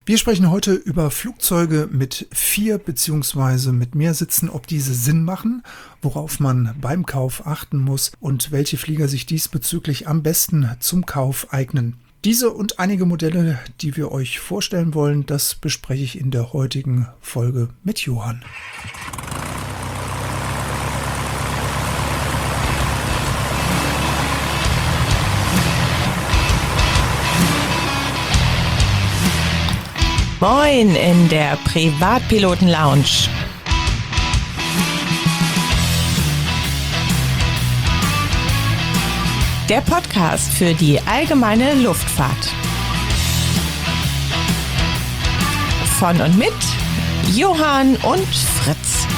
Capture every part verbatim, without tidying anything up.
Wir sprechen heute über Flugzeuge mit vier beziehungsweise mit mehr Sitzen, ob diese Sinn machen, worauf man beim Kauf achten muss und welche Flieger sich diesbezüglich am besten zum Kauf eignen. Diese und einige Modelle, die wir euch vorstellen wollen, das bespreche ich in der heutigen Folge mit Johann. Moin in der Privatpiloten-Lounge. Der Podcast für die allgemeine Luftfahrt. Von und mit Johann und Fritz.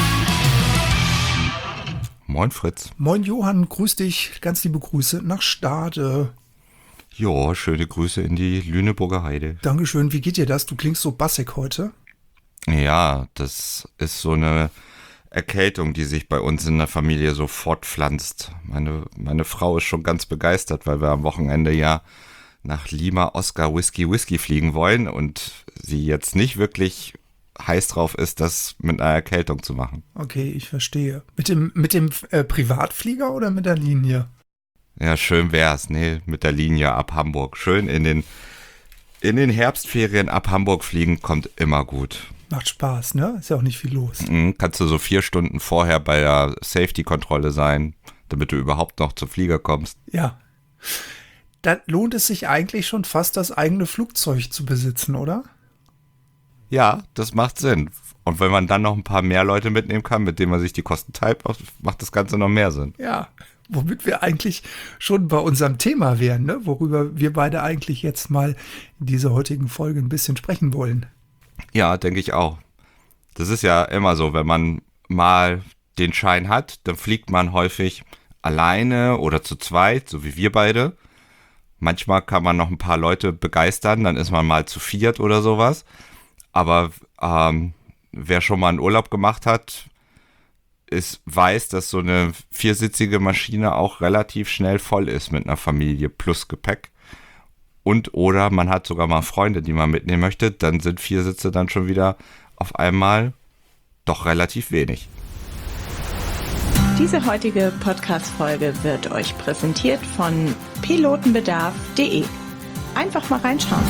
Moin Fritz. Moin Johann, grüß dich, ganz liebe Grüße nach Stade. Ja, schöne Grüße in die Lüneburger Heide. Dankeschön, wie geht dir das? Du klingst so bassig heute. Ja, das ist so eine Erkältung, die sich bei uns in der Familie so fortpflanzt. Meine, meine Frau ist schon ganz begeistert, weil wir am Wochenende ja nach Lima Oscar Whisky Whisky fliegen wollen und sie jetzt nicht wirklich heiß drauf ist, das mit einer Erkältung zu machen. Okay, ich verstehe. Mit dem, mit dem äh, Privatflieger oder mit der Linie? Ja, schön wär's, nee, mit der Linie ab Hamburg. Schön in den, in den Herbstferien ab Hamburg fliegen, kommt immer gut. Macht Spaß, ne? Ist ja auch nicht viel los. Mhm, kannst du so vier Stunden vorher bei der Safety-Kontrolle sein, damit du überhaupt noch zum Flieger kommst. Ja. Da lohnt es sich eigentlich schon fast, das eigene Flugzeug zu besitzen, oder? Ja, das macht Sinn. Und wenn man dann noch ein paar mehr Leute mitnehmen kann, mit denen man sich die Kosten teilt, macht das Ganze noch mehr Sinn. Ja, womit wir eigentlich schon bei unserem Thema wären, ne? Worüber wir beide eigentlich jetzt mal in dieser heutigen Folge ein bisschen sprechen wollen. Ja, denke ich auch. Das ist ja immer so, wenn man mal den Schein hat, dann fliegt man häufig alleine oder zu zweit, so wie wir beide. Manchmal kann man noch ein paar Leute begeistern, dann ist man mal zu viert oder sowas. Aber ähm, wer schon mal einen Urlaub gemacht hat, ist, weiß, dass so eine viersitzige Maschine auch relativ schnell voll ist mit einer Familie plus Gepäck. Und oder man hat sogar mal Freunde, die man mitnehmen möchte, dann sind vier Sitze dann schon wieder auf einmal doch relativ wenig. Diese heutige Podcast-Folge wird euch präsentiert von pilotenbedarf punkt de. Einfach mal reinschauen.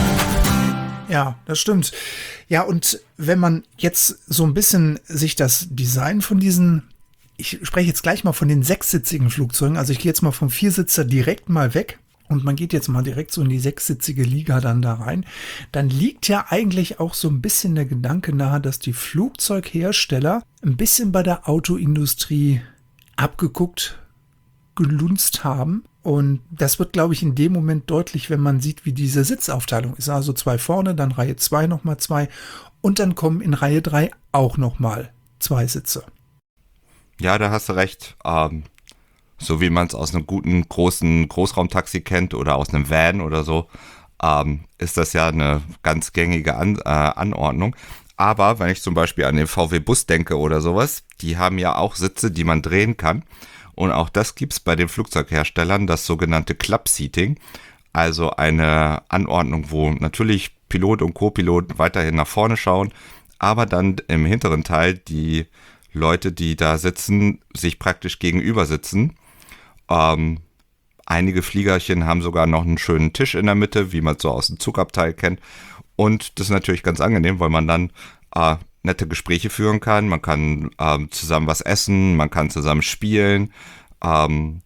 Ja, das stimmt. Ja, und wenn man jetzt so ein bisschen sich das Design von diesen, ich spreche jetzt gleich mal von den sechssitzigen Flugzeugen, also ich gehe jetzt mal vom Viersitzer direkt mal weg und man geht jetzt mal direkt so in die sechssitzige Liga dann da rein, dann liegt ja eigentlich auch so ein bisschen der Gedanke nahe, dass die Flugzeughersteller ein bisschen bei der Autoindustrie abgeguckt, gelunzt haben. Und das wird, glaube ich, in dem Moment deutlich, wenn man sieht, wie diese Sitzaufteilung ist. Also zwei vorne, dann Reihe zwei nochmal zwei und dann kommen in Reihe drei auch nochmal zwei Sitze. Ja, da hast du recht. Ähm, so wie man es aus einem guten, großen Großraumtaxi kennt oder aus einem Van oder so, ähm, ist das ja eine ganz gängige An- äh, Anordnung. Aber wenn ich zum Beispiel an den V W-Bus denke oder sowas, die haben ja auch Sitze, die man drehen kann. Und auch das gibt es bei den Flugzeugherstellern, das sogenannte Club-Seating, also eine Anordnung, wo natürlich Pilot und Co-Pilot weiterhin nach vorne schauen, aber dann im hinteren Teil die Leute, die da sitzen, sich praktisch gegenüber sitzen. Ähm, einige Fliegerchen haben sogar noch einen schönen Tisch in der Mitte, wie man es so aus dem Zugabteil kennt. Und das ist natürlich ganz angenehm, weil man dann äh, nette Gespräche führen kann, man kann ähm, zusammen was essen, man kann zusammen spielen ähm,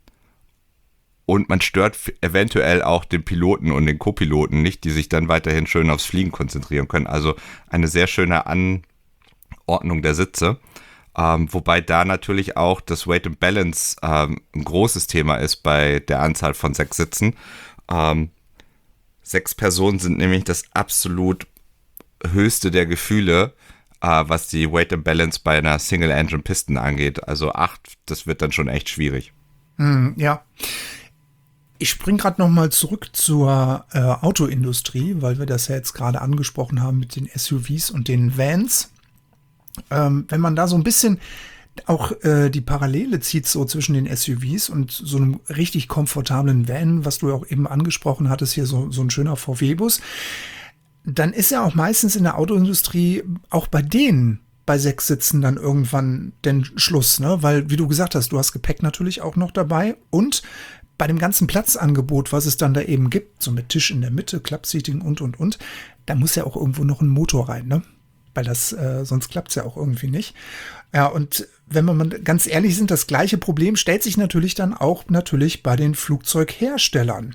und man stört f- eventuell auch den Piloten und den Co-Piloten nicht, die sich dann weiterhin schön aufs Fliegen konzentrieren können. Also eine sehr schöne Anordnung der Sitze, ähm, wobei da natürlich auch das Weight and Balance ähm, ein großes Thema ist bei der Anzahl von sechs Sitzen. Ähm, sechs Personen sind nämlich das absolut höchste der Gefühle, Uh, was die Weight and Balance bei einer Single-Engine-Piston angeht. Also acht, das wird dann schon echt schwierig. Mm, ja. Ich springe gerade noch mal zurück zur äh, Autoindustrie, weil wir das ja jetzt gerade angesprochen haben mit den S U Vs und den Vans. Ähm, wenn man da so ein bisschen auch äh, die Parallele zieht so zwischen den S U Vs und so einem richtig komfortablen Van, was du auch eben angesprochen hattest, hier so, so ein schöner V W-Bus. dann ist ja auch meistens in der Autoindustrie auch bei denen bei sechs Sitzen dann irgendwann den Schluss, ne? Weil, wie du gesagt hast, du hast Gepäck natürlich auch noch dabei und bei dem ganzen Platzangebot, was es dann da eben gibt, so mit Tisch in der Mitte, Klappseating und, und, und, da muss ja auch irgendwo noch ein Motor rein, ne? Weil das, äh, sonst klappt es ja auch irgendwie nicht. Ja, und wenn wir mal ganz ehrlich sind, das gleiche Problem stellt sich natürlich dann auch natürlich bei den Flugzeugherstellern.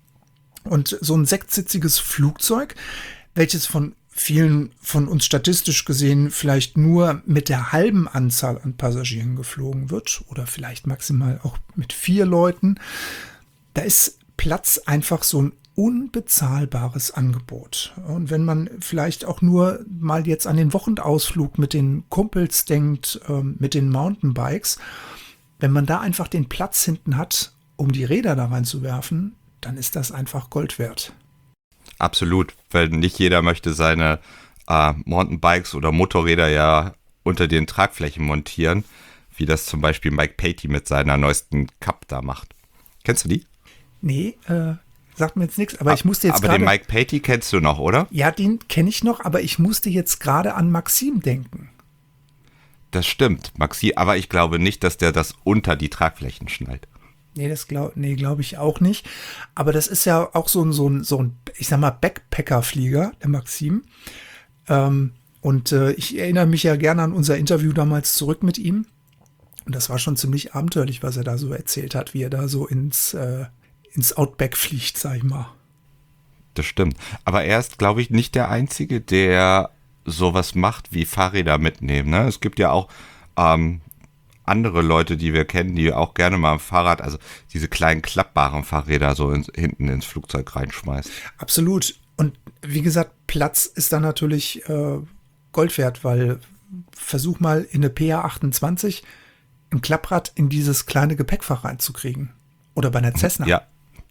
Und so ein sechssitziges Flugzeug, welches von vielen von uns statistisch gesehen vielleicht nur mit der halben Anzahl an Passagieren geflogen wird oder vielleicht maximal auch mit vier Leuten, da ist Platz einfach so ein unbezahlbares Angebot. Und wenn man vielleicht auch nur mal jetzt an den Wochenausflug mit den Kumpels denkt, ähm, mit den Mountainbikes, wenn man da einfach den Platz hinten hat, um die Räder da reinzuwerfen, dann ist das einfach Gold wert. Absolut, weil nicht jeder möchte seine äh, Mountainbikes oder Motorräder ja unter den Tragflächen montieren, wie das zum Beispiel Mike Patey mit seiner neuesten Cup da macht. Kennst du die? Nee, äh, sagt mir jetzt nichts, aber ich musste jetzt Aber grade, den Mike Patey kennst du noch, oder? Ja, den kenne ich noch, aber ich musste jetzt gerade an Maxim denken. Das stimmt, Maxi, aber ich glaube nicht, dass der das unter die Tragflächen schnallt. Nee, das glaube nee, glaub ich auch nicht. Aber das ist ja auch so ein, so ein, so ein ich sag mal, Backpacker-Flieger, der Maxim. Ähm, und äh, ich erinnere mich ja gerne an unser Interview damals zurück mit ihm. Und das war schon ziemlich abenteuerlich, was er da so erzählt hat, wie er da so ins, äh, ins Outback fliegt, sag ich mal. Das stimmt. Aber er ist, glaube ich, nicht der Einzige, der sowas macht wie Fahrräder mitnehmen. Ne? Es gibt ja auch ähm, andere Leute, die wir kennen, die auch gerne mal ein Fahrrad, also diese kleinen klappbaren Fahrräder so ins, hinten ins Flugzeug reinschmeißen. Absolut. Und wie gesagt, Platz ist da natürlich äh, Gold wert, weil versuch mal in eine P A achtundzwanzig ein Klapprad in dieses kleine Gepäckfach reinzukriegen. Oder bei einer Cessna. Ja.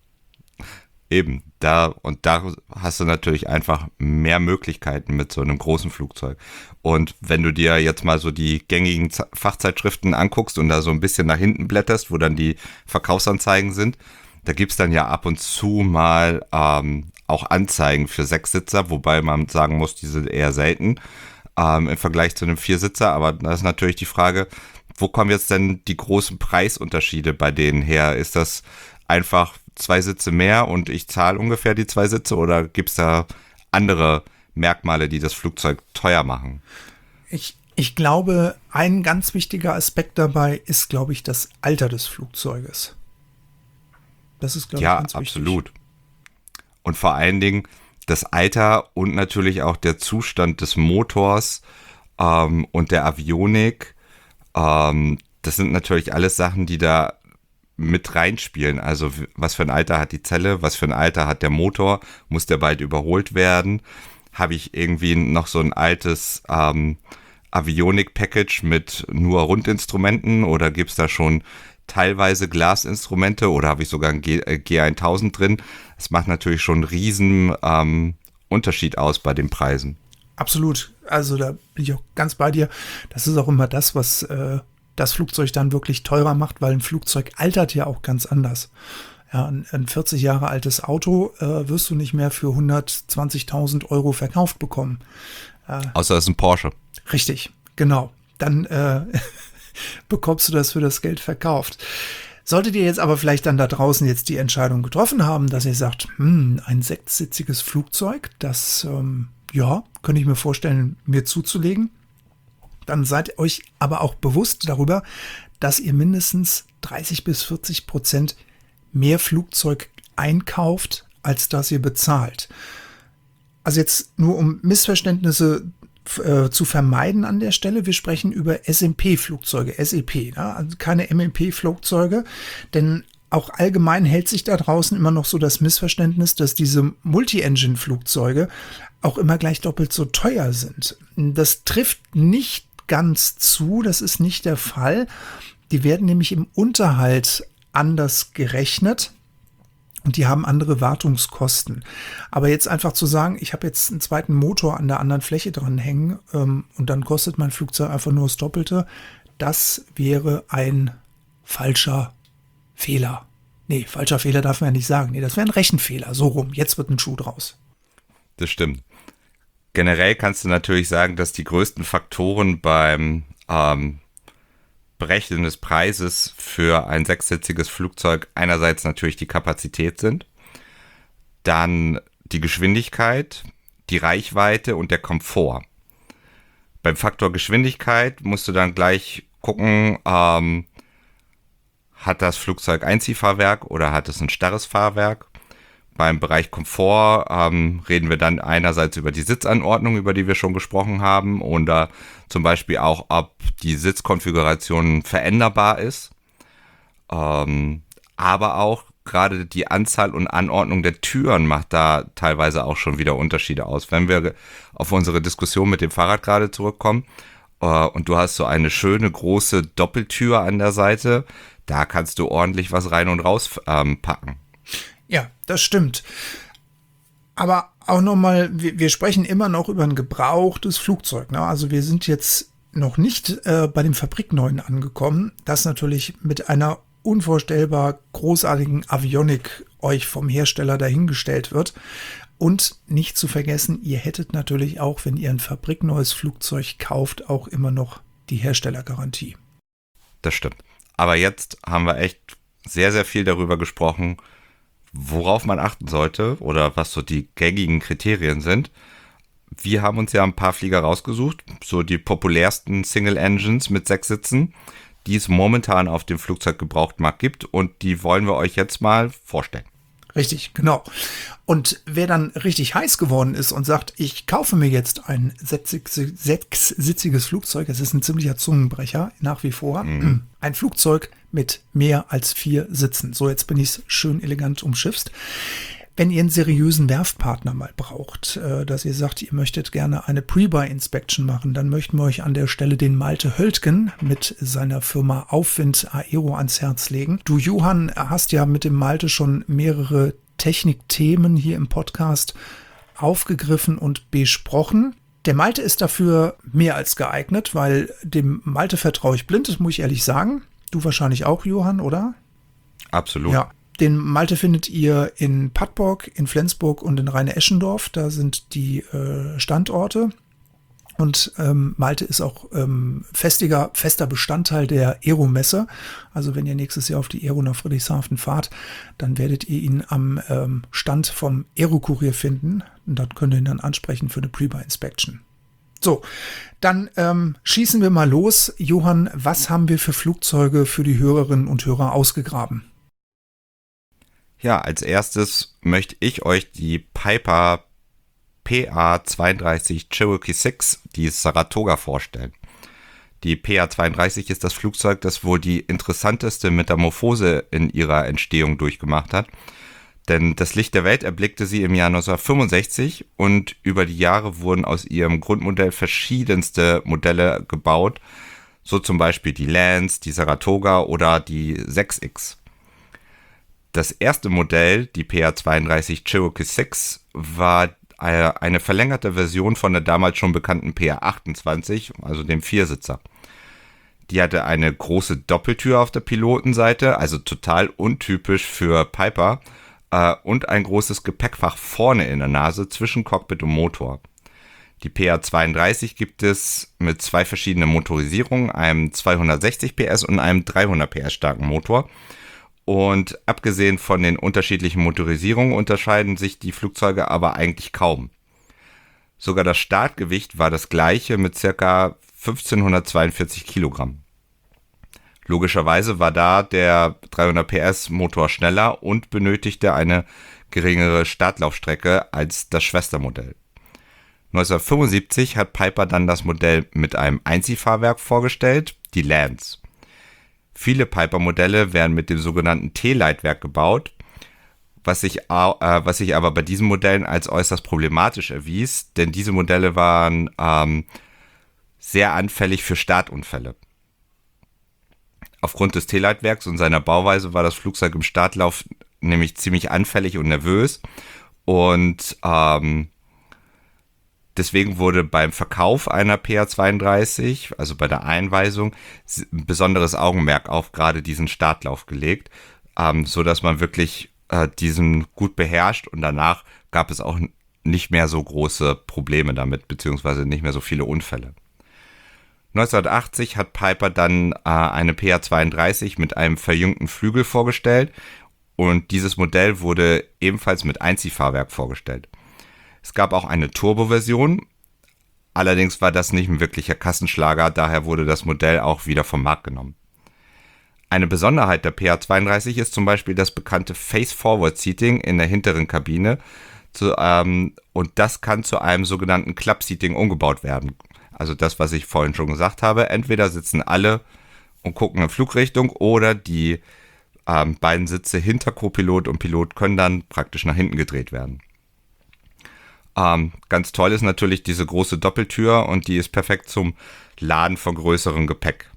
Eben, da und da hast du natürlich einfach mehr Möglichkeiten mit so einem großen Flugzeug. Und wenn du dir jetzt mal so die gängigen Z- Fachzeitschriften anguckst und da so ein bisschen nach hinten blätterst, wo dann die Verkaufsanzeigen sind, da gibt's dann ja ab und zu mal ähm, auch Anzeigen für Sechssitzer, wobei man sagen muss, die sind eher selten ähm, im Vergleich zu einem Viersitzer. Aber da ist natürlich die Frage, wo kommen jetzt denn die großen Preisunterschiede bei denen her? Ist das einfach zwei Sitze mehr und ich zahle ungefähr die zwei Sitze oder gibt es da andere Merkmale, die das Flugzeug teuer machen? Ich, ich glaube, ein ganz wichtiger Aspekt dabei ist, glaube ich, das Alter des Flugzeuges. Das ist, glaube ja, ich, ganz wichtig. Ja, absolut. Und vor allen Dingen das Alter und natürlich auch der Zustand des Motors ähm, und der Avionik. Ähm, das sind natürlich alles Sachen, die da mit reinspielen. Also was für ein Alter hat die Zelle, was für ein Alter hat der Motor, muss der bald überholt werden? Habe ich irgendwie noch so ein altes ähm, Avionik-Package mit nur Rundinstrumenten oder gibt es da schon teilweise Glasinstrumente oder habe ich sogar ein G, äh, G tausend drin? Das macht natürlich schon einen riesen ähm, Unterschied aus bei den Preisen. Absolut. Also da bin ich auch ganz bei dir. Das ist auch immer das, was äh, das Flugzeug dann wirklich teurer macht, weil ein Flugzeug altert ja auch ganz anders. Ja, ein, ein vierzig Jahre altes Auto äh, wirst du nicht mehr für hundertzwanzigtausend Euro verkauft bekommen. Äh, Außer es ist ein Porsche. Richtig, genau. Dann äh, bekommst du das für das Geld verkauft. Solltet ihr jetzt aber vielleicht dann da draußen jetzt die Entscheidung getroffen haben, dass ihr sagt, hm, ein sechssitziges Flugzeug, das, ähm, ja, könnte ich mir vorstellen, mir zuzulegen, dann seid euch aber auch bewusst darüber, dass ihr mindestens dreißig bis vierzig Prozent mehr Flugzeug einkauft, als dass ihr bezahlt. Also jetzt nur um Missverständnisse äh, zu vermeiden an der Stelle, wir sprechen über S M P-Flugzeuge, S E P, ne? Also keine M M P-Flugzeuge, denn auch allgemein hält sich da draußen immer noch so das Missverständnis, dass diese Multi-Engine-Flugzeuge auch immer gleich doppelt so teuer sind. Das trifft nicht ganz zu, das ist nicht der Fall. Die werden nämlich im Unterhalt anders gerechnet und die haben andere Wartungskosten. Aber jetzt einfach zu sagen, ich habe jetzt einen zweiten Motor an der anderen Fläche dran hängen ähm, und dann kostet mein Flugzeug einfach nur das Doppelte, das wäre ein falscher Fehler. Nee, falscher Fehler darf man ja nicht sagen. Nee, das wäre ein Rechenfehler. So rum. Jetzt wird ein Schuh draus. Das stimmt. Generell kannst du natürlich sagen, dass die größten Faktoren beim ähm, Berechnen des Preises für ein sechssitziges Flugzeug einerseits natürlich die Kapazität sind, dann die Geschwindigkeit, die Reichweite und der Komfort. Beim Faktor Geschwindigkeit musst du dann gleich gucken, ähm, hat das Flugzeug Einziehfahrwerk oder hat es ein starres Fahrwerk? Beim Bereich Komfort ähm, reden wir dann einerseits über die Sitzanordnung, über die wir schon gesprochen haben, oder zum Beispiel auch, ob die Sitzkonfiguration veränderbar ist. Ähm, aber auch gerade die Anzahl und Anordnung der Türen macht da teilweise auch schon wieder Unterschiede aus. Wenn wir auf unsere Diskussion mit dem Fahrrad gerade zurückkommen äh, und du hast so eine schöne große Doppeltür an der Seite, da kannst du ordentlich was rein und raus ähm, packen. Ja, das stimmt. Aber auch nochmal, wir, wir sprechen immer noch über ein gebrauchtes Flugzeug. Ne? Also wir sind jetzt noch nicht äh, bei dem Fabrikneuen angekommen, das natürlich mit einer unvorstellbar großartigen Avionik euch vom Hersteller dahingestellt wird. Und nicht zu vergessen, ihr hättet natürlich auch, wenn ihr ein fabrikneues Flugzeug kauft, auch immer noch die Herstellergarantie. Das stimmt. Aber jetzt haben wir echt sehr, sehr viel darüber gesprochen, worauf man achten sollte oder was so die gängigen Kriterien sind. Wir haben uns ja ein paar Flieger rausgesucht, so die populärsten Single Engines mit sechs Sitzen, die es momentan auf dem Flugzeuggebrauchtmarkt gibt, und die wollen wir euch jetzt mal vorstellen. Richtig, genau. Und wer dann richtig heiß geworden ist und sagt, ich kaufe mir jetzt ein sechssitziges Flugzeug, es ist ein ziemlicher Zungenbrecher, nach wie vor, mhm. ein Flugzeug mit mehr als vier Sitzen. So, jetzt bin ich schön elegant umschifft. Wenn ihr einen seriösen Werftpartner mal braucht, äh, dass ihr sagt, ihr möchtet gerne eine Pre-Buy-Inspection machen, dann möchten wir euch an der Stelle den Malte Höltgen mit seiner Firma Aufwind Aero ans Herz legen. Du, Johann, hast ja mit dem Malte schon mehrere Technikthemen hier im Podcast aufgegriffen und besprochen. Der Malte ist dafür mehr als geeignet, weil dem Malte vertraue ich blind, das muss ich ehrlich sagen. Du wahrscheinlich auch, Johann, oder? Absolut. Ja. Den Malte findet ihr in Padborg, in Flensburg und in Rheine-Eschendorf. Da sind die äh, Standorte. Und ähm, Malte ist auch ähm, festiger, fester Bestandteil der Aero-Messe. Also wenn ihr nächstes Jahr auf die Aero nach Friedrichshafen fahrt, dann werdet ihr ihn am ähm, Stand vom Aero-Kurier finden. Und dort könnt ihr ihn dann ansprechen für eine Pre-Buy-Inspection. So, dann ähm, schießen wir mal los. Johann, was haben wir für Flugzeuge für die Hörerinnen und Hörer ausgegraben? Ja, als erstes möchte ich euch die Piper P A zweiunddreißig Cherokee sechs, die Saratoga, vorstellen. Die P A zweiunddreißig ist das Flugzeug, das wohl die interessanteste Metamorphose in ihrer Entstehung durchgemacht hat. Denn das Licht der Welt erblickte sie im Jahr neunzehnhundertfünfundsechzig und über die Jahre wurden aus ihrem Grundmodell verschiedenste Modelle gebaut, so zum Beispiel die Lance, die Saratoga oder die sechs X. Das erste Modell, die P A zweiunddreißig Cherokee sechs, war eine verlängerte Version von der damals schon bekannten P A achtundzwanzig, also dem Viersitzer. Die hatte eine große Doppeltür auf der Pilotenseite, also total untypisch für Piper, äh, und ein großes Gepäckfach vorne in der Nase zwischen Cockpit und Motor. Die P A zweiunddreißig gibt es mit zwei verschiedenen Motorisierungen, einem zweihundertsechzig P S und einem dreihundert P S starken Motor. Und abgesehen von den unterschiedlichen Motorisierungen unterscheiden sich die Flugzeuge aber eigentlich kaum. Sogar das Startgewicht war das gleiche mit ca. fünfzehnhundertzweiundvierzig Kilogramm. Logischerweise war da der dreihundert P S Motor schneller und benötigte eine geringere Startlaufstrecke als das Schwestermodell. neunzehnhundertfünfundsiebzig hat Piper dann das Modell mit einem Einziehfahrwerk vorgestellt, die Lance. Viele Piper-Modelle werden mit dem sogenannten T-Leitwerk gebaut, was sich, äh, was sich aber bei diesen Modellen als äußerst problematisch erwies, denn diese Modelle waren ähm, sehr anfällig für Startunfälle. Aufgrund des T-Leitwerks und seiner Bauweise war das Flugzeug im Startlauf nämlich ziemlich anfällig und nervös, und ähm, deswegen wurde beim Verkauf einer P A zweiunddreißig, also bei der Einweisung, ein besonderes Augenmerk auf gerade diesen Startlauf gelegt, ähm, so dass man wirklich äh, diesen gut beherrscht, und danach gab es auch nicht mehr so große Probleme damit, beziehungsweise nicht mehr so viele Unfälle. neunzehnhundertachtzig hat Piper dann äh, eine P A zweiunddreißig mit einem verjüngten Flügel vorgestellt und dieses Modell wurde ebenfalls mit Einziehfahrwerk vorgestellt. Es gab auch eine Turbo-Version, allerdings war das nicht ein wirklicher Kassenschlager, daher wurde das Modell auch wieder vom Markt genommen. Eine Besonderheit der P A zweiunddreißig ist zum Beispiel das bekannte Face-Forward-Seating in der hinteren Kabine zu, ähm, und das kann zu einem sogenannten Club-Seating umgebaut werden. Also das, was ich vorhin schon gesagt habe, entweder sitzen alle und gucken in Flugrichtung oder die ähm, beiden Sitze hinter Co-Pilot und Pilot können dann praktisch nach hinten gedreht werden. Ähm, ganz toll ist natürlich diese große Doppeltür und die ist perfekt zum Laden von größerem Gepäck.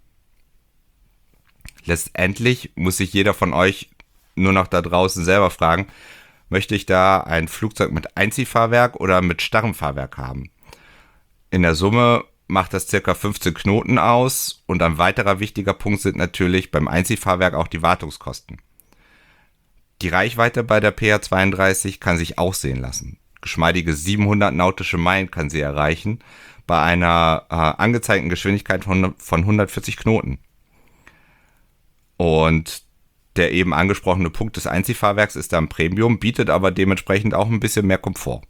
Letztendlich muss sich jeder von euch nur noch da draußen selber fragen, möchte ich da ein Flugzeug mit Einziehfahrwerk oder mit starrem Fahrwerk haben? In der Summe macht das ca. fünfzehn Knoten aus und ein weiterer wichtiger Punkt sind natürlich beim Einziehfahrwerk auch die Wartungskosten. Die Reichweite bei der P A zweiunddreißig kann sich auch sehen lassen. Geschmeidige siebenhundert nautische Meilen kann sie erreichen bei einer äh, angezeigten Geschwindigkeit von, von hundertvierzig Knoten. Und der eben angesprochene Punkt des Einziehfahrwerks ist dann Premium, bietet aber dementsprechend auch ein bisschen mehr Komfort.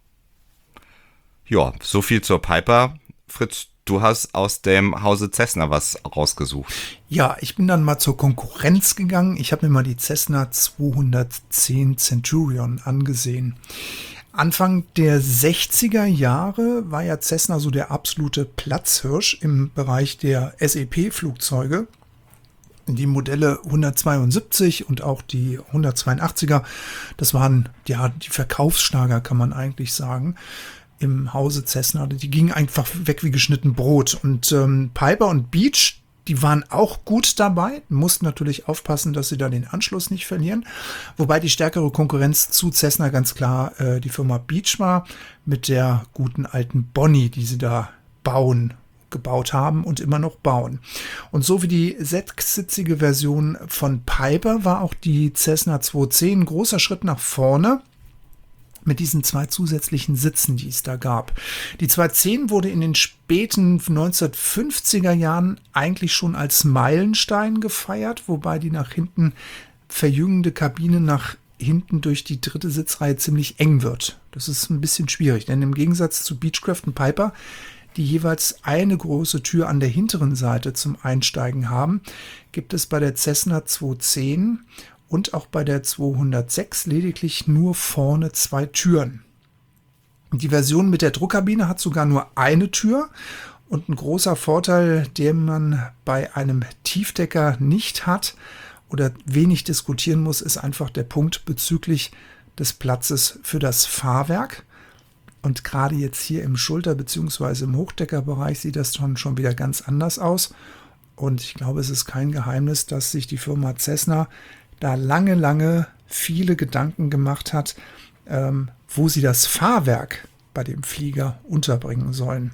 Ja, so viel zur Piper. Fritz, du hast aus dem Hause Cessna was rausgesucht. Ja, ich bin dann mal zur Konkurrenz gegangen. Ich habe mir mal die Cessna zweihundertzehn Centurion angesehen. Anfang der sechziger Jahre war ja Cessna so der absolute Platzhirsch im Bereich der S E P-Flugzeuge. Die Modelle hundertzweiundsiebzig und auch die hundertzweiundachtziger, das waren ja die Verkaufsschlager, kann man eigentlich sagen, im Hause Cessna. Die gingen einfach weg wie geschnitten Brot. Und ähm, Piper und Beech, die waren auch gut dabei, mussten natürlich aufpassen, dass sie da den Anschluss nicht verlieren. Wobei die stärkere Konkurrenz zu Cessna ganz klar äh, die Firma Beech war, mit der guten alten Bonny, die sie da bauen gebaut haben und immer noch bauen. Und so wie die sechssitzige Version von Piper war auch die Cessna zweihundertzehn ein großer Schritt nach vorne mit diesen zwei zusätzlichen Sitzen, die es da gab. Die zweihundertzehn wurde in den späten neunzehnhundertfünfziger Jahren eigentlich schon als Meilenstein gefeiert, wobei die nach hinten verjüngende Kabine nach hinten durch die dritte Sitzreihe ziemlich eng wird. Das ist ein bisschen schwierig, denn im Gegensatz zu Beechcraft und Piper, die jeweils eine große Tür an der hinteren Seite zum Einsteigen haben, gibt es bei der Cessna zweihundertzehn und auch bei der zweihundertsechs lediglich nur vorne zwei Türen. Die Version mit der Druckkabine hat sogar nur eine Tür und ein großer Vorteil, den man bei einem Tiefdecker nicht hat oder wenig diskutieren muss, ist einfach der Punkt bezüglich des Platzes für das Fahrwerk. Und gerade jetzt hier im Schulter- bzw. im Hochdeckerbereich sieht das schon, schon wieder ganz anders aus. Und ich glaube, es ist kein Geheimnis, dass sich die Firma Cessna da lange, lange viele Gedanken gemacht hat, ähm, wo sie das Fahrwerk bei dem Flieger unterbringen sollen.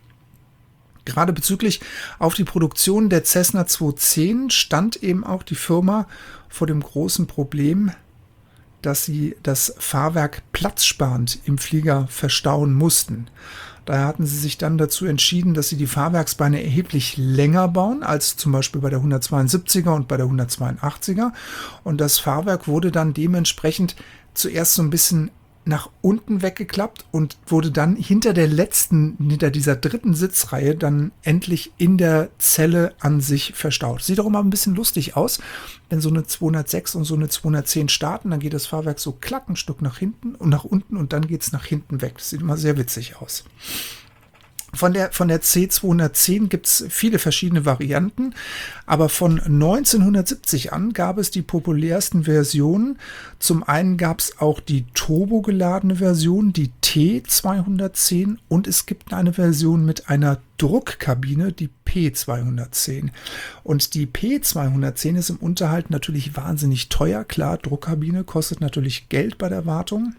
Gerade bezüglich auf die Produktion der Cessna zweihundertzehn stand eben auch die Firma vor dem großen Problem, dass sie das Fahrwerk platzsparend im Flieger verstauen mussten. Daher hatten sie sich dann dazu entschieden, dass sie die Fahrwerksbeine erheblich länger bauen, als zum Beispiel bei der hundertzweiundsiebziger und bei der hundertzweiundachtziger. Und das Fahrwerk wurde dann dementsprechend zuerst so ein bisschen nach unten weggeklappt und wurde dann hinter der letzten, hinter dieser dritten Sitzreihe dann endlich in der Zelle an sich verstaut. Sieht auch immer ein bisschen lustig aus, wenn so eine zweihundertsechs und so eine zweihundertzehn starten, dann geht das Fahrwerk so klack ein Stück nach hinten und nach unten und dann geht es nach hinten weg. Das sieht immer sehr witzig aus. Von der, von der C zweihundertzehn gibt es viele verschiedene Varianten, aber von neunzehnhundertsiebzig an gab es die populärsten Versionen. Zum einen gab es auch die turbogeladene Version, die T zweihundertzehn, und es gibt eine Version mit einer Druckkabine, die P zweihundertzehn. Und die P zweihundertzehn ist im Unterhalt natürlich wahnsinnig teuer. Klar, Druckkabine kostet natürlich Geld bei der Wartung.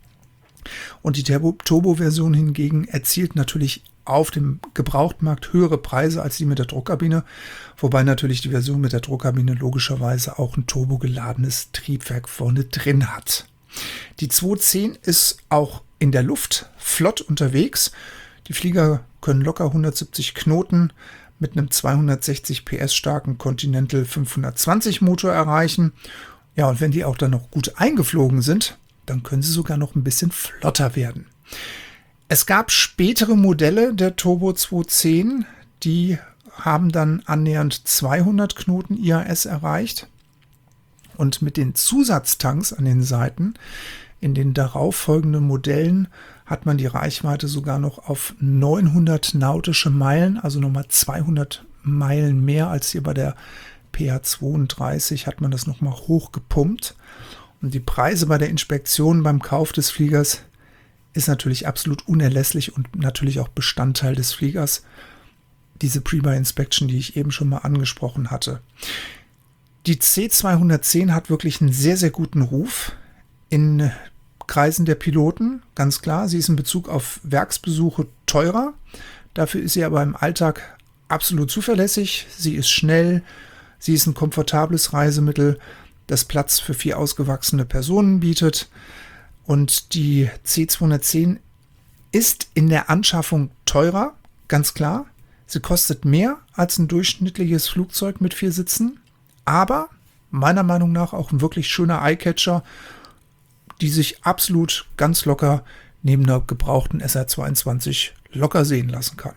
Und die Turbo-Version hingegen erzielt natürlich auf dem Gebrauchtmarkt höhere Preise als die mit der Druckkabine, wobei natürlich die Version mit der Druckkabine logischerweise auch ein turbogeladenes Triebwerk vorne drin hat. Die zweihundertzehn ist auch in der Luft flott unterwegs. Die Flieger können locker hundertsiebzig Knoten mit einem zweihundertsechzig P S starken Continental fünfhundertzwanzig Motor erreichen. Ja, und wenn die auch dann noch gut eingeflogen sind, dann können sie sogar noch ein bisschen flotter werden. Es gab spätere Modelle der Turbo zweihundertzehn, die haben dann annähernd zweihundert Knoten I A S erreicht. Und mit den Zusatztanks an den Seiten in den darauffolgenden Modellen hat man die Reichweite sogar noch auf neunhundert nautische Meilen, also nochmal zweihundert Meilen mehr als hier bei der P H zweiunddreißig, hat man das nochmal hochgepumpt. Und die Preise bei der Inspektion beim Kauf des Fliegers ist natürlich absolut unerlässlich und natürlich auch Bestandteil des Fliegers. Diese Pre-Buy-Inspection, die ich eben schon mal angesprochen hatte. Die C zweihundertzehn hat wirklich einen sehr, sehr guten Ruf in Kreisen der Piloten, ganz klar. Sie ist in Bezug auf Werksbesuche teurer. Dafür ist sie aber im Alltag absolut zuverlässig. Sie ist schnell, sie ist ein komfortables Reisemittel, das Platz für vier ausgewachsene Personen bietet. Und die C zweihundertzehn ist in der Anschaffung teurer, ganz klar. Sie kostet mehr als ein durchschnittliches Flugzeug mit vier Sitzen, aber meiner Meinung nach auch ein wirklich schöner Eyecatcher, die sich absolut ganz locker neben einer gebrauchten S R zweiundzwanzig locker sehen lassen kann.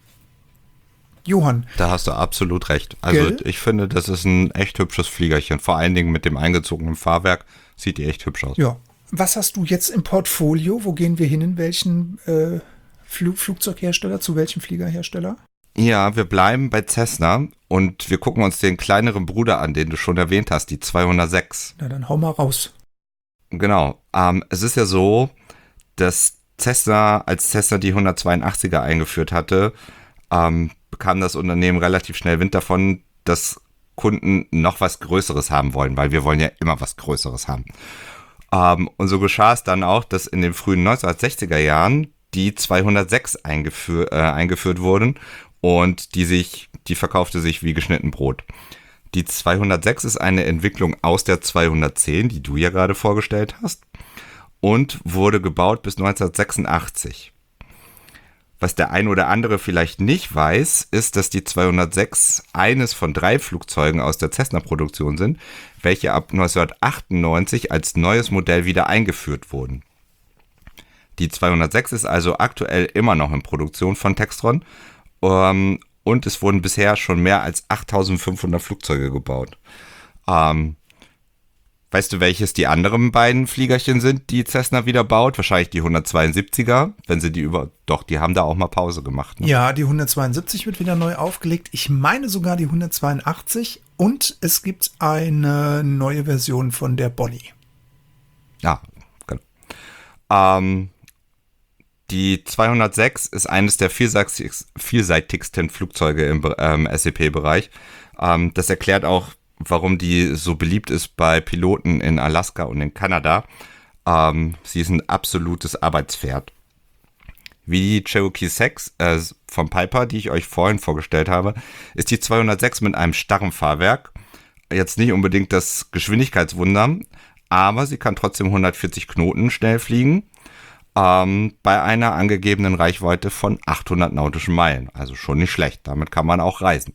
Johann. Da hast du absolut recht. Also Gell? Ich finde, das ist ein echt hübsches Fliegerchen. Vor allen Dingen mit dem eingezogenen Fahrwerk sieht die echt hübsch aus. Ja. Was hast du jetzt im Portfolio? Wo gehen wir hin? In welchen äh, Flug- Flugzeughersteller? Zu welchem Fliegerhersteller? Ja, wir bleiben bei Cessna und wir gucken uns den kleineren Bruder an, den du schon erwähnt hast, die zweihundertsechs. Na, dann hau mal raus. Genau. Ähm, es ist ja so, dass Cessna, als Cessna die hundertzweiundachtziger eingeführt hatte, ähm, bekam das Unternehmen relativ schnell Wind davon, dass Kunden noch was Größeres haben wollen, weil wir wollen ja immer was Größeres haben. Ähm, und so geschah es dann auch, dass in den frühen neunzehnhundertsechziger Jahren die zweihundertsechs eingeführ, äh, eingeführt wurden und die sich, die verkaufte sich wie geschnitten Brot. Die zweihundertsechs ist eine Entwicklung aus der zweihundertzehn, die du ja gerade vorgestellt hast, und wurde gebaut bis neunzehnhundertsechsundachtzig. Was der ein oder andere vielleicht nicht weiß, ist, dass die zweihundertsechs eines von drei Flugzeugen aus der Cessna-Produktion sind, welche ab neunzehnhundertachtundneunzig als neues Modell wieder eingeführt wurden. Die zweihundertsechs ist also aktuell immer noch in Produktion von Textron, um, und es wurden bisher schon mehr als achttausendfünfhundert Flugzeuge gebaut. Ähm, weißt du, welches die anderen beiden Fliegerchen sind, die Cessna wieder baut? Wahrscheinlich die hundertzweiundsiebziger, wenn sie die über... Doch, die haben da auch mal Pause gemacht. Ne? Ja, die hundertzweiundsiebzig wird wieder neu aufgelegt. Ich meine sogar die hundertzweiundachtzig und es gibt eine neue Version von der Bonnie. Ja, genau. Ähm, die zweihundertsechs ist eines der vielseitig, vielseitigsten Flugzeuge im ähm, S E P-Bereich. Ähm, das erklärt auch, warum die so beliebt ist bei Piloten in Alaska und in Kanada. Ähm, sie ist ein absolutes Arbeitspferd. Wie die Cherokee sechs äh, von Piper, die ich euch vorhin vorgestellt habe, ist die zweihundertsechs mit einem starren Fahrwerk. Jetzt nicht unbedingt das Geschwindigkeitswunder, aber sie kann trotzdem hundertvierzig Knoten schnell fliegen. Ähm, bei einer angegebenen Reichweite von achthundert nautischen Meilen. Also schon nicht schlecht. Damit kann man auch reisen.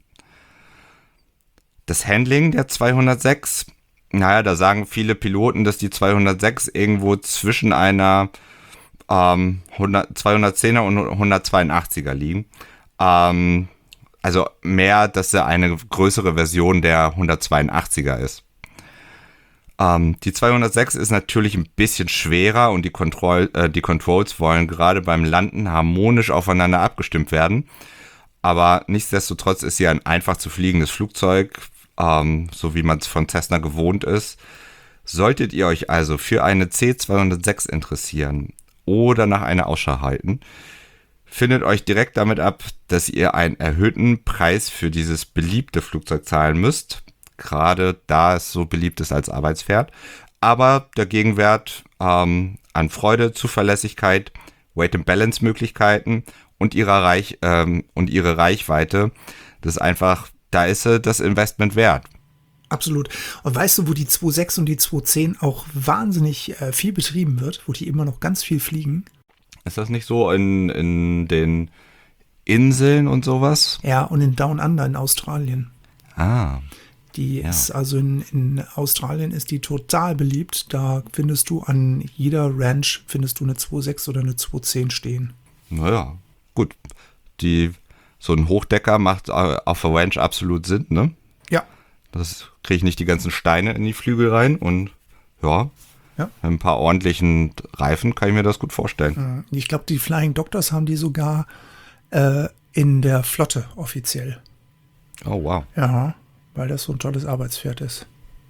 Das Handling der zweihundertsechs, naja, da sagen viele Piloten, dass die zweihundertsechs irgendwo zwischen einer ähm, zweihundertzehner und hundertzweiundachtziger liegen. Ähm, also mehr, dass sie eine größere Version der hundertzweiundachtziger ist. Ähm, die zweihundertsechs ist natürlich ein bisschen schwerer und die, Control, äh, die Controls wollen gerade beim Landen harmonisch aufeinander abgestimmt werden. Aber nichtsdestotrotz ist sie ein einfach zu fliegendes Flugzeug, ähm, so wie man es von Cessna gewohnt ist. Solltet ihr euch also für eine C zweihundertsechs interessieren oder nach einer Ausschau halten, findet euch direkt damit ab, dass ihr einen erhöhten Preis für dieses beliebte Flugzeug zahlen müsst, gerade da es so beliebt ist als Arbeitspferd. Aber der Gegenwert ähm, an Freude, Zuverlässigkeit, Weight-and-Balance-Möglichkeiten und ihrer Reich, ähm, und ihre Reichweite, das ist einfach, da ist das Investment wert. Absolut. Und weißt du, wo die zwei Komma sechs und die zwei Komma zehn auch wahnsinnig äh, viel betrieben wird, wo die immer noch ganz viel fliegen? Ist das nicht so in, in den Inseln und sowas? Ja, und in Down Under in Australien. Ah. Die Ja. ist also in, in Australien ist die total beliebt. Da findest du an jeder Ranch findest du eine zwei Komma sechs oder eine zwei Komma zehn stehen. Naja, gut. Die, so ein Hochdecker macht äh, auf der Ranch absolut Sinn, ne? Ja. Das kriege ich nicht die ganzen Steine in die Flügel rein und ja, Ja. mit ein paar ordentlichen Reifen kann ich mir das gut vorstellen. Ich glaube, die Flying Doctors haben die sogar äh, in der Flotte offiziell. Oh, wow. Ja, weil das so ein tolles Arbeitspferd ist.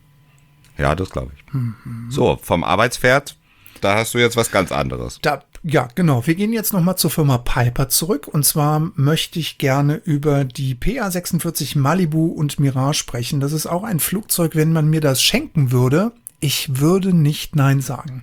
Ja, das glaube ich. So, vom Arbeitspferd, da hast du jetzt was ganz anderes. Da, ja, genau. Wir gehen jetzt nochmal zur Firma Piper zurück. Und zwar möchte ich gerne über die P A sechsundvierzig Malibu und Mirage sprechen. Das ist auch ein Flugzeug, wenn man mir das schenken würde, ich würde nicht Nein sagen.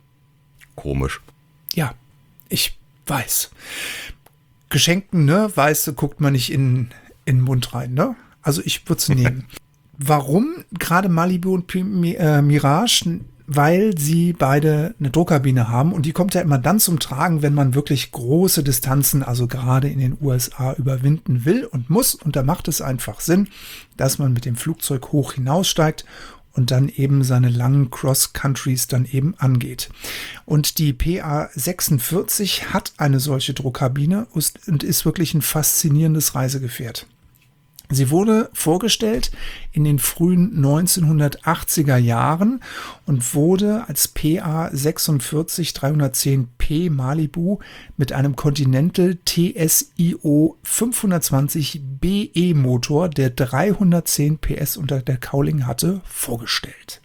Komisch. Ja, ich weiß. Geschenken, ne, weißt du, guckt man nicht in, in den Mund rein, ne? Also ich würde es nehmen. Warum gerade Malibu und äh, Mirage? Weil sie beide eine Druckkabine haben und die kommt ja immer dann zum Tragen, wenn man wirklich große Distanzen, also gerade in den U S A, überwinden will und muss. Und da macht es einfach Sinn, dass man mit dem Flugzeug hoch hinaussteigt und dann eben seine langen Cross-Countries dann eben angeht. Und die P A sechsundvierzig hat eine solche Druckkabine und ist wirklich ein faszinierendes Reisegefährt. Sie wurde vorgestellt in den frühen neunzehnhundertachtziger Jahren und wurde als P A sechsundvierzig dreihundertzehn P Malibu mit einem Continental T S I O fünfhundertzwanzig B E Motor, der dreihundertzehn P S unter der Cowling hatte, vorgestellt.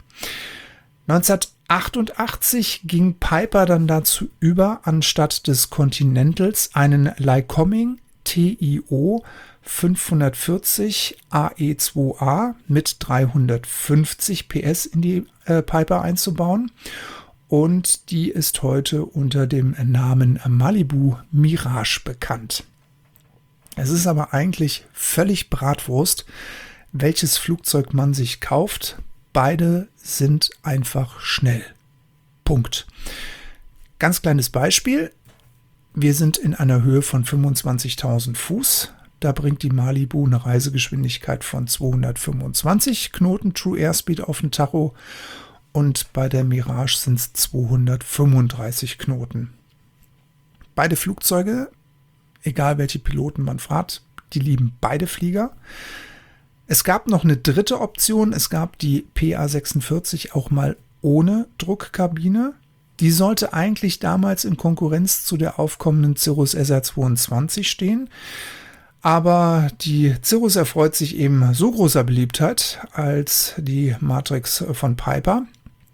neunzehnhundertachtundachtzig ging Piper dann dazu über, anstatt des Continentals einen Lycoming T I O fünfhundertvierzig A E zwei A mit dreihundertfünfzig P S in die äh, Piper einzubauen. Und die ist heute unter dem Namen Malibu Mirage bekannt. Es ist aber eigentlich völlig Bratwurst, welches Flugzeug man sich kauft. Beide sind einfach schnell. Punkt. Ganz kleines Beispiel. Wir sind in einer Höhe von fünfundzwanzigtausend Fuß. Da bringt die Malibu eine Reisegeschwindigkeit von zweihundertfünfundzwanzig Knoten True Airspeed auf den Tacho und bei der Mirage sind es zweihundertfünfunddreißig Knoten. Beide Flugzeuge, egal welche Piloten man fragt, die lieben beide Flieger. Es gab noch eine dritte Option, es gab die P A sechsundvierzig auch mal ohne Druckkabine. Die sollte eigentlich damals in Konkurrenz zu der aufkommenden Cirrus S R zweiundzwanzig stehen. Aber die Cirrus erfreut sich eben so großer Beliebtheit als die Matrix von Piper.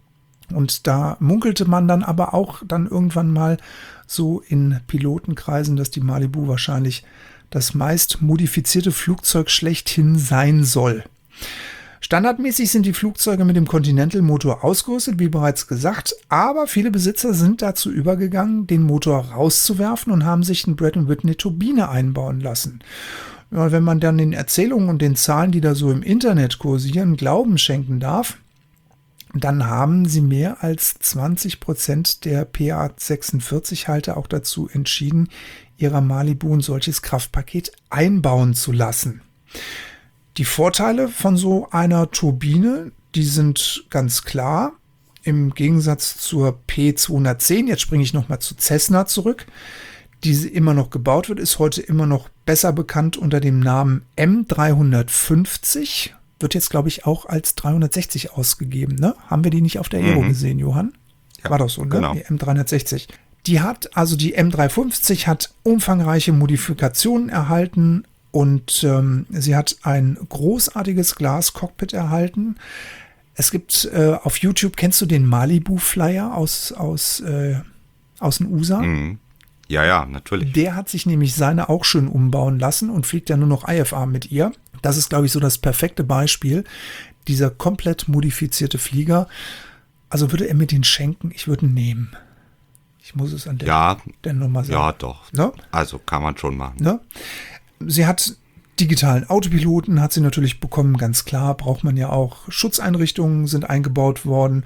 Und da munkelte man dann aber auch dann irgendwann mal so in Pilotenkreisen, dass die Malibu wahrscheinlich das meist modifizierte Flugzeug schlechthin sein soll. Standardmäßig sind die Flugzeuge mit dem Continental-Motor ausgerüstet, wie bereits gesagt, aber viele Besitzer sind dazu übergegangen, den Motor rauszuwerfen und haben sich eine Pratt and Whitney-Turbine einbauen lassen. Ja, wenn man dann den Erzählungen und den Zahlen, die da so im Internet kursieren, Glauben schenken darf, dann haben sie mehr als zwanzig Prozent der P A sechsundvierzig-Halter auch dazu entschieden, ihrer Malibu ein solches Kraftpaket einbauen zu lassen. Die Vorteile von so einer Turbine, die sind ganz klar. Im Gegensatz zur P zweihundertzehn, jetzt springe ich nochmal zu Cessna zurück, die immer noch gebaut wird, ist heute immer noch besser bekannt unter dem Namen M dreihundertfünfzig. Wird jetzt, glaube ich, auch als dreihundertsechzig ausgegeben. Ne? Haben wir die nicht auf der Aero mhm. gesehen, Johann? Ja, war doch so, ne? Genau. Die M dreihundertsechzig. Die hat, also die M dreihundertfünfzig hat umfangreiche Modifikationen erhalten. Und ähm, sie hat ein großartiges Glas-Cockpit erhalten. Es gibt äh, auf YouTube, kennst du den Malibu-Flyer aus, aus, äh, aus den U S A? Mhm. Ja, ja, natürlich. Der hat sich nämlich seine auch schön umbauen lassen und fliegt ja nur noch I F A mit ihr. Das ist, glaube ich, so das perfekte Beispiel. Dieser komplett modifizierte Flieger. Also würde er mir den schenken, ich würde ihn nehmen. Ich muss es an der, ja, der Nummer sagen. Ja, doch. Ne? Also kann man schon machen. Ne? Sie hat digitalen Autopiloten hat sie natürlich bekommen, ganz klar, braucht man ja auch. Schutzeinrichtungen sind eingebaut worden.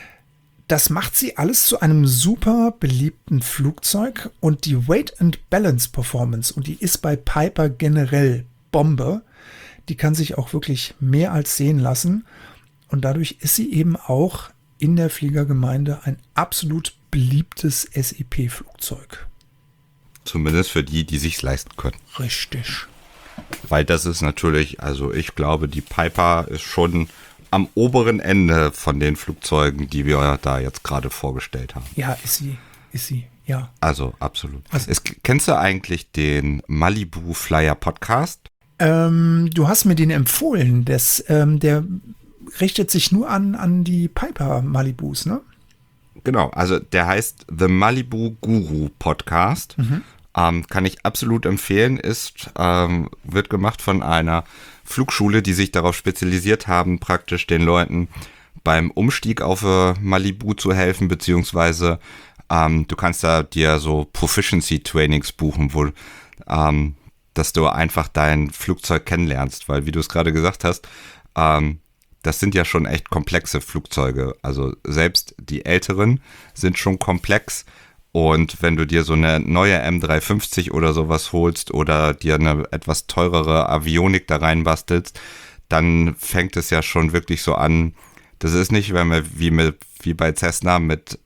Das macht sie alles zu einem super beliebten Flugzeug und die Weight and Balance Performance, und die ist bei Piper generell Bombe, die kann sich auch wirklich mehr als sehen lassen und dadurch ist sie eben auch in der Fliegergemeinde ein absolut beliebtes S I P-Flugzeug. Zumindest für die, die sich's leisten können. Richtig. Weil das ist natürlich, also ich glaube, die Piper ist schon am oberen Ende von den Flugzeugen, die wir da jetzt gerade vorgestellt haben. Ja, ist sie, ist sie, ja. Also absolut. Also, es, kennst du eigentlich den Malibu Flyer Podcast? Ähm, du hast mir den empfohlen. Das, ähm, der richtet sich nur an, an die Piper Malibus, ne? Genau, also der heißt The Malibu Guru Podcast. Mhm. Ähm, kann ich absolut empfehlen, ist, ähm, wird gemacht von einer Flugschule, die sich darauf spezialisiert haben, praktisch den Leuten beim Umstieg auf äh, Malibu zu helfen, beziehungsweise ähm, du kannst da dir so Proficiency-Trainings buchen, wo ähm, dass du einfach dein Flugzeug kennenlernst, weil wie du es gerade gesagt hast, ähm, das sind ja schon echt komplexe Flugzeuge, also selbst die älteren sind schon komplex. Und wenn du dir so eine neue M dreihundertfünfzig oder sowas holst oder dir eine etwas teurere Avionik da reinbastelst, dann fängt es ja schon wirklich so an. Das ist nicht, wenn wir wie, mit, wie bei Cessna mit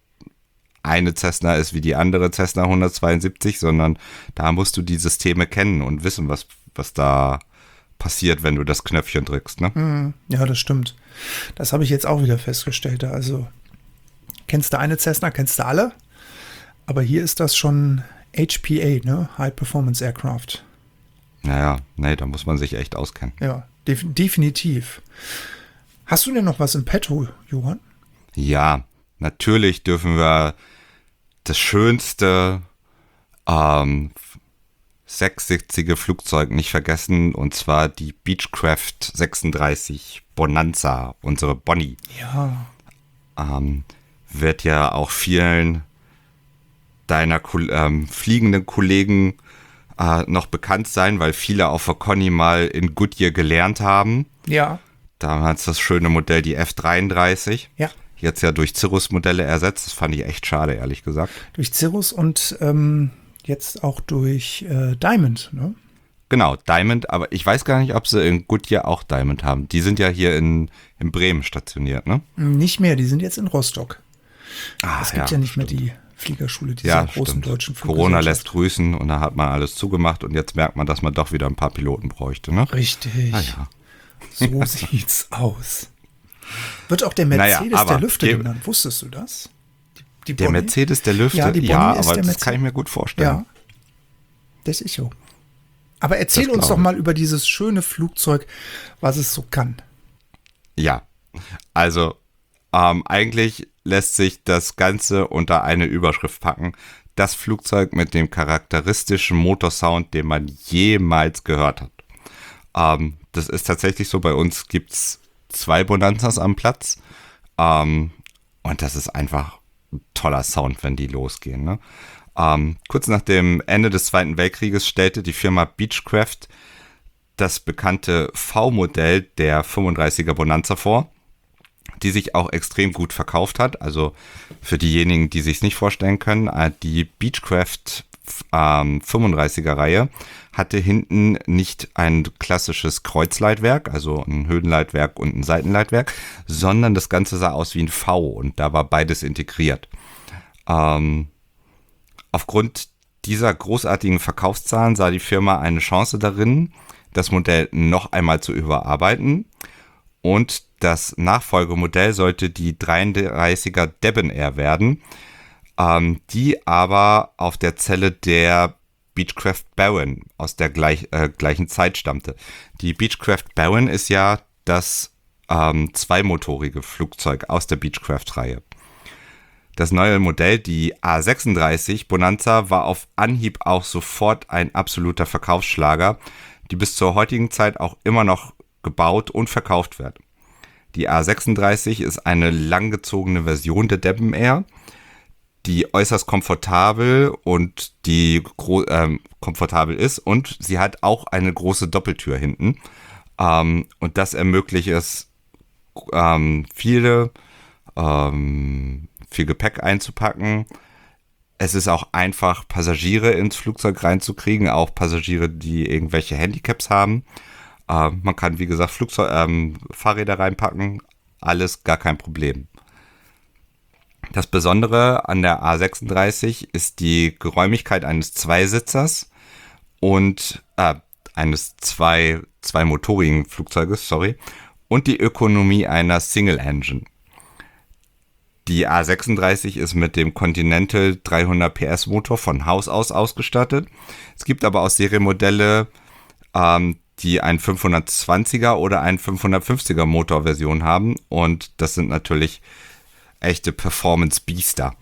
eine Cessna ist wie die andere Cessna hundertzweiundsiebzig, sondern da musst du die Systeme kennen und wissen, was, was da passiert, wenn du das Knöpfchen drückst. Ne? Ja, das stimmt. Das habe ich jetzt auch wieder festgestellt. Also kennst du eine Cessna, kennst du alle? Aber hier ist das schon H P A, ne? High Performance Aircraft. Naja, nee, da muss man sich echt auskennen. Ja, def- definitiv. Hast du denn noch was im Petto, Johann? Ja, natürlich dürfen wir das schönste ähm, sechssitzige Flugzeug nicht vergessen, und zwar die Beechcraft sechsunddreißig Bonanza, unsere Bonnie. Ja. Ähm, wird ja auch vielen deiner ähm, fliegenden Kollegen äh, noch bekannt sein, weil viele auf der Conny mal in Goodyear gelernt haben. Ja. Damals das schöne Modell, die F dreiunddreißig. Ja. Jetzt ja durch Cirrus-Modelle ersetzt. Das fand ich echt schade, ehrlich gesagt. Durch Cirrus und ähm, jetzt auch durch äh, Diamond, ne? Genau, Diamond, aber ich weiß gar nicht, ob sie in Goodyear auch Diamond haben. Die sind ja hier in, in Bremen stationiert, ne? Nicht mehr, die sind jetzt in Rostock. Ah, es gibt ja, ja nicht stimmt. mehr die Fliegerschule, diese ja, großen stimmt. deutschen Corona lässt grüßen und da hat man alles zugemacht und jetzt merkt man, dass man doch wieder ein paar Piloten bräuchte, ne? Richtig. Ah, ja. So sieht's aus. Wird auch der Mercedes naja, der Lüfte genannt, wusstest du das? Die, die der Mercedes der Lüfte? Ja, ja aber das Mercedes. Kann ich mir gut vorstellen. Ja, das ist so. Aber erzähl uns doch mal über dieses schöne Flugzeug, was es so kann. Ja, also ähm, eigentlich lässt sich das Ganze unter eine Überschrift packen. Das Flugzeug mit dem charakteristischen Motorsound, den man jemals gehört hat. Ähm, das ist tatsächlich so, bei uns gibt es zwei Bonanzas am Platz. Ähm, und das ist einfach ein toller Sound, wenn die losgehen. Ne? Ähm, kurz nach dem Ende des Zweiten Weltkrieges stellte die Firma Beechcraft das bekannte V-Modell der fünfunddreißiger Bonanza vor, die sich auch extrem gut verkauft hat. Also für diejenigen, die sich es nicht vorstellen können, die Beechcraft ähm, fünfunddreißiger Reihe hatte hinten nicht ein klassisches Kreuzleitwerk, also ein Höhenleitwerk und ein Seitenleitwerk, sondern das Ganze sah aus wie ein V und da war beides integriert. Ähm, aufgrund dieser großartigen Verkaufszahlen sah die Firma eine Chance darin, das Modell noch einmal zu überarbeiten, und das Nachfolgemodell sollte die dreiunddreißiger Debonair werden, ähm, die aber auf der Zelle der Beechcraft Baron aus der gleich, äh, gleichen Zeit stammte. Die Beechcraft Baron ist ja das ähm, zweimotorige Flugzeug aus der Beechcraft-Reihe. Das neue Modell, die A sechsunddreißig Bonanza, war auf Anhieb auch sofort ein absoluter Verkaufsschlager, die bis zur heutigen Zeit auch immer noch gebaut und verkauft wird. Die A sechsunddreißig ist eine langgezogene Version der Debonair, die äußerst komfortabel und die gro- ähm, komfortabel ist und sie hat auch eine große Doppeltür hinten. Ähm, und das ermöglicht es, ähm, viele, ähm, viel Gepäck einzupacken. Es ist auch einfach, Passagiere ins Flugzeug reinzukriegen, auch Passagiere, die irgendwelche Handicaps haben. Ähm, man kann, wie gesagt, Flugzeug, ähm, Fahrräder reinpacken, alles gar kein Problem. Das Besondere an der A sechsunddreißig ist die Geräumigkeit eines Zweisitzers und äh, eines zwei, zweimotorigen Flugzeuges, sorry, und die Ökonomie einer Single Engine. Die A sechsunddreißig ist mit dem Continental dreihundert P S Motor von Haus aus ausgestattet. Es gibt aber auch Serienmodelle, ähm, die einen fünfhundertzwanziger oder einen fünfhundertfünfziger Motorversion haben und das sind natürlich echte Performance-Biester.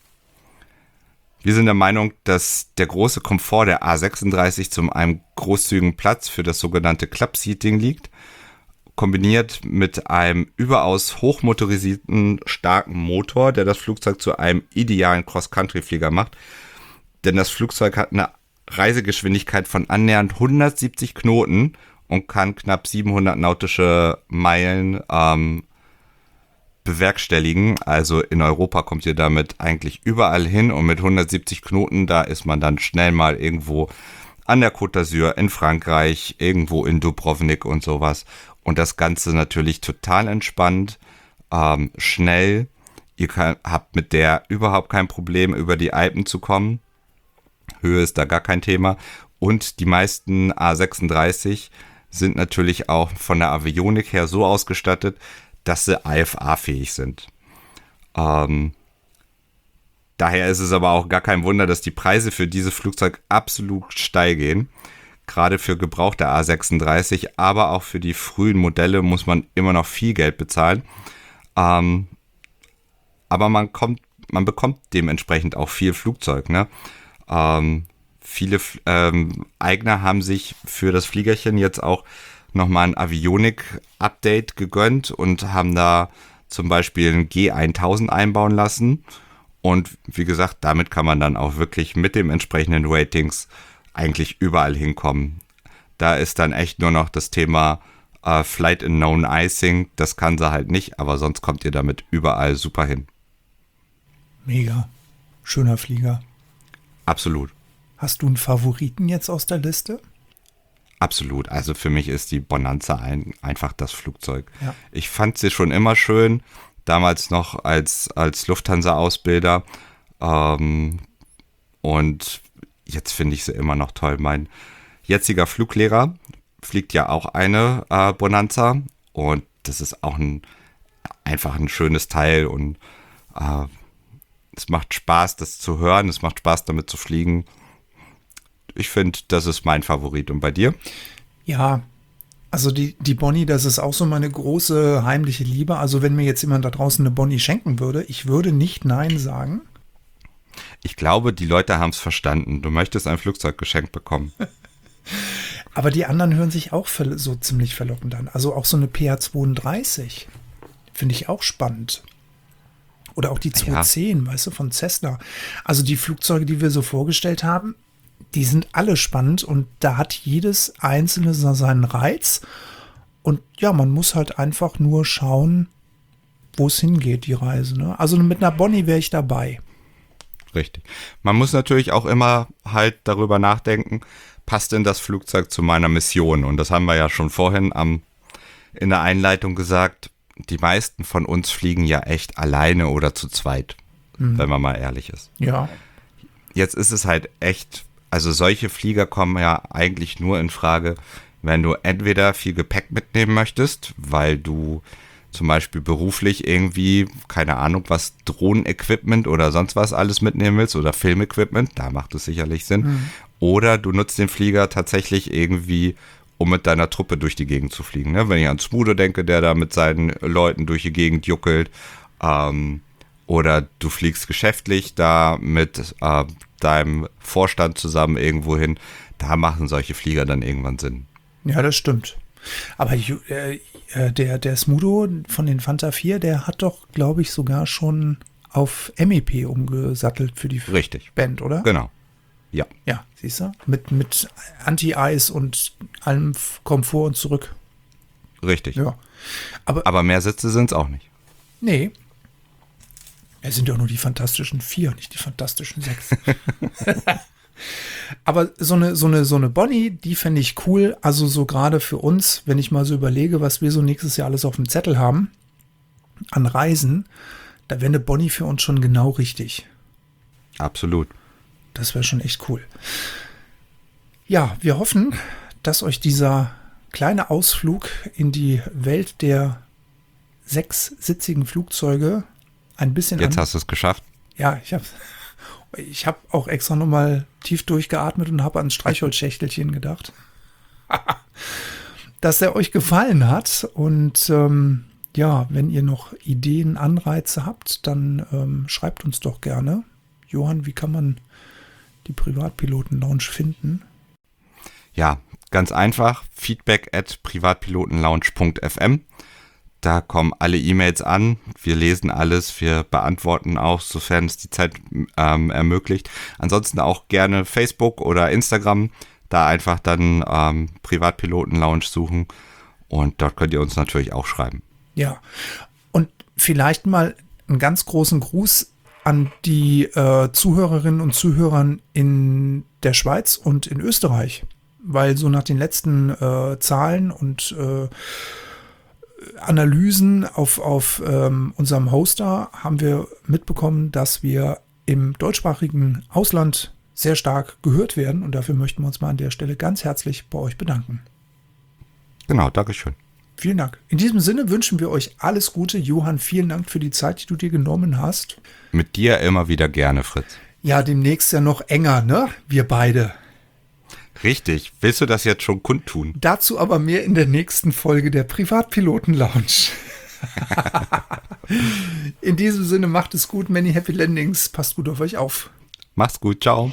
Wir sind der Meinung, dass der große Komfort der A sechsunddreißig zu einem großzügigen Platz für das sogenannte Club-Seating liegt, kombiniert mit einem überaus hochmotorisierten, starken Motor, der das Flugzeug zu einem idealen Cross-Country-Flieger macht. Denn das Flugzeug hat eine Reisegeschwindigkeit von annähernd hundertsiebzig Knoten und kann knapp siebenhundert nautische Meilen ähm, bewerkstelligen. Also in Europa kommt ihr damit eigentlich überall hin und mit hundertsiebzig Knoten, da ist man dann schnell mal irgendwo an der Côte d'Azur, in Frankreich, irgendwo in Dubrovnik und sowas. Und das Ganze natürlich total entspannt, ähm, schnell. Ihr kann, habt mit der überhaupt kein Problem, über die Alpen zu kommen. Höhe ist da gar kein Thema. Und die meisten A sechsunddreißig sind natürlich auch von der Avionik her so ausgestattet, dass sie I F A-fähig sind. Ähm, daher ist es aber auch gar kein Wunder, dass die Preise für dieses Flugzeug absolut steil gehen. Gerade für gebrauchte A sechsunddreißig, aber auch für die frühen Modelle muss man immer noch viel Geld bezahlen. Ähm, aber man kommt, man bekommt dementsprechend auch viel Flugzeug, ne? Ähm, viele ähm, Eigner haben sich für das Fliegerchen jetzt auch nochmal ein Avionik-Update gegönnt und haben da zum Beispiel ein G tausend einbauen lassen. Und wie gesagt, damit kann man dann auch wirklich mit dem entsprechenden Ratings eigentlich überall hinkommen. Da ist dann echt nur noch das Thema äh, Flight in Known Icing. Das kann sie halt nicht, aber sonst kommt ihr damit überall super hin. Mega. Schöner Flieger. Absolut. Hast du einen Favoriten jetzt aus der Liste? Absolut. Also für mich ist die Bonanza ein, einfach das Flugzeug. Ja. Ich fand sie schon immer schön. Damals noch als, als Lufthansa-Ausbilder. Ähm, und jetzt finde ich sie immer noch toll. Mein jetziger Fluglehrer fliegt ja auch eine äh, Bonanza. Und das ist auch ein, einfach ein schönes Teil. Und äh, es macht Spaß, das zu hören. Es macht Spaß, damit zu fliegen. Ich finde, das ist mein Favorit. Und bei dir? Ja, also die, die Bonnie, das ist auch so meine große heimliche Liebe. Also wenn mir jetzt jemand da draußen eine Bonnie schenken würde, ich würde nicht Nein sagen. Ich glaube, die Leute haben es verstanden. Du möchtest ein Flugzeug geschenkt bekommen. Aber die anderen hören sich auch so ziemlich verlockend an. Also auch so eine P A zweiunddreißig finde ich auch spannend. Oder auch die zweihundertzehn, ja. Weißt du, von Cessna. Also die Flugzeuge, die wir so vorgestellt haben, die sind alle spannend und da hat jedes einzelne seinen Reiz. Und ja, man muss halt einfach nur schauen, wo es hingeht, die Reise. Ne? Also mit einer Bonnie wäre ich dabei. Richtig. Man muss natürlich auch immer halt darüber nachdenken, passt denn das Flugzeug zu meiner Mission? Und das haben wir ja schon vorhin am, in der Einleitung gesagt. Die meisten von uns fliegen ja echt alleine oder zu zweit, mhm. wenn man mal ehrlich ist. Ja. Jetzt ist es halt echt, also solche Flieger kommen ja eigentlich nur in Frage, wenn du entweder viel Gepäck mitnehmen möchtest, weil du zum Beispiel beruflich irgendwie, keine Ahnung, was Drohnenequipment oder sonst was alles mitnehmen willst oder Filmequipment, da macht es sicherlich Sinn. Mhm. Oder du nutzt den Flieger tatsächlich irgendwie, um mit deiner Truppe durch die Gegend zu fliegen. Ne? Wenn ich an Smudo denke, der da mit seinen Leuten durch die Gegend juckelt, ähm, oder du fliegst geschäftlich da mit äh, deinem Vorstand zusammen irgendwo hin, da machen solche Flieger dann irgendwann Sinn. Ja, das stimmt. Aber äh, der, der Smudo von den Fanta vier, der hat doch, glaube ich, sogar schon auf M E P umgesattelt für die Richtig. Band, oder? Genau. Ja. Ja, siehst du? Mit, mit Anti-Eis und allem Komfort und zurück. Richtig. Ja. Aber, Aber mehr Sitze sind es auch nicht. nee. Es sind ja nur die fantastischen vier, nicht die fantastischen sechs. Aber so eine, so eine, so eine Bonnie, die fände ich cool. Also so gerade für uns, wenn ich mal so überlege, was wir so nächstes Jahr alles auf dem Zettel haben an Reisen, da wäre eine Bonnie für uns schon genau richtig. Absolut. Das wäre schon echt cool. Ja, wir hoffen, dass euch dieser kleine Ausflug in die Welt der sechssitzigen Flugzeuge ein bisschen Jetzt an- hast du es geschafft. Ja, ich habe ich hab auch extra nochmal tief durchgeatmet und habe an Streichholzschächtelchen gedacht. Dass er euch gefallen hat. Und ähm, ja, wenn ihr noch Ideen, Anreize habt, dann ähm, schreibt uns doch gerne. Johann, wie kann man die Privatpiloten-Lounge finden? Ja, ganz einfach. Feedback at privatpilotenlounge punkt f m. Da kommen alle E-Mails an. Wir lesen alles. Wir beantworten auch, sofern es die Zeit ähm, ermöglicht. Ansonsten auch gerne Facebook oder Instagram. Da einfach dann ähm, Privatpiloten-Lounge suchen. Und dort könnt ihr uns natürlich auch schreiben. Ja, und vielleicht mal einen ganz großen Gruß an die äh, Zuhörerinnen und Zuhörer in der Schweiz und in Österreich. Weil so nach den letzten äh, Zahlen und äh, Analysen auf, auf ähm, unserem Hoster haben wir mitbekommen, dass wir im deutschsprachigen Ausland sehr stark gehört werden. Und dafür möchten wir uns mal an der Stelle ganz herzlich bei euch bedanken. Genau, Dankeschön. Vielen Dank. In diesem Sinne wünschen wir euch alles Gute. Johann, vielen Dank für die Zeit, die du dir genommen hast. Mit dir immer wieder gerne, Fritz. Ja, demnächst ja noch enger, ne? Wir beide. Richtig. Willst du das jetzt schon kundtun? Dazu aber mehr in der nächsten Folge der Privatpiloten-Lounge. In diesem Sinne, macht es gut. Many happy landings. Passt gut auf euch auf. Mach's gut. Ciao.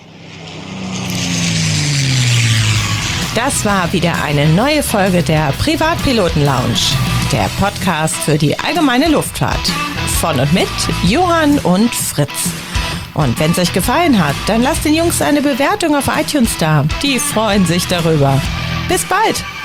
Das war wieder eine neue Folge der Privatpiloten Lounge, der Podcast für die allgemeine Luftfahrt. Von und mit Johann und Fritz. Und wenn es euch gefallen hat, dann lasst den Jungs eine Bewertung auf iTunes da. Die freuen sich darüber. Bis bald!